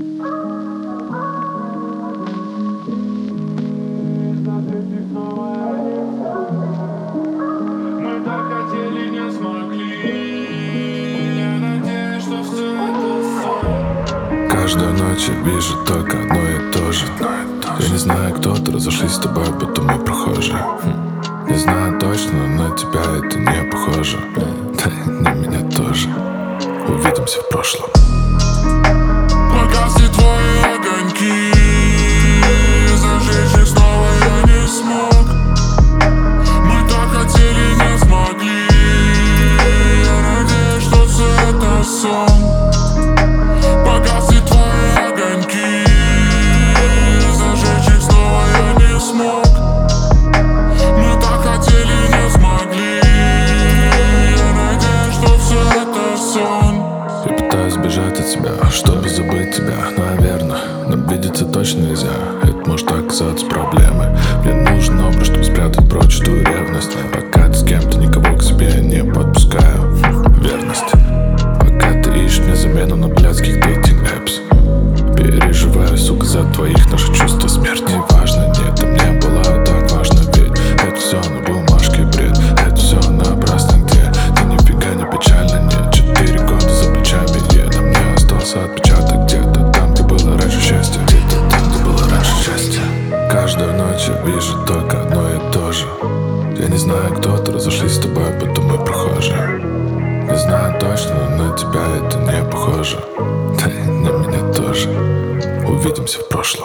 Мы так хотели, не смогли. Я надеюсь, что все это сон. Каждую ночь я вижу только одно и то же. Я не знаю, кто-то разошлись с тобой, будто мы прохожие. Не знаю точно, но на тебя это не похоже. Да и на меня тоже. Увидимся в прошлом. Погасли твои огоньки, зажечь их снова я не смог. Мы так хотели, не смогли. Я надеюсь, что все это сон. Погасли твои огоньки, зажечь их снова я не смог. Мы так хотели, не смогли. Я надеюсь, что все это сон. Я пытаюсь бежать от себя, чтобы забыть тебя, наверное. Но видеться точно нельзя, это может оказаться проблемой. Мне нужен образ, чтобы спрятать прочь эту ревность. Пока ты с кем-то, никого к себе не подпускаю. Верность. Пока ты ищешь мне замену на блядских дейтинг-эпс. Переживаю, сука, за твоих наших чувства смерть. Не важно, нет, там не было так важно. Ведь это все на бумажке бред. Это все напрасно, где ты нифига не печально, нет. 4 года за плечами, на мне остался отпечаток. Где-то там, где было раньше счастье. Где-то там, где было раньше счастье. Каждую ночь я вижу только одно и то же. Я не знаю, кто-то разошлись с тобой, будто мы прохожие. Не знаю точно, но на тебя это не похоже. Да и на меня тоже. Увидимся в прошлом.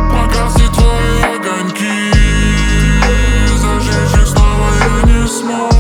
Погасли твои огоньки, зажечь их снова я не смог.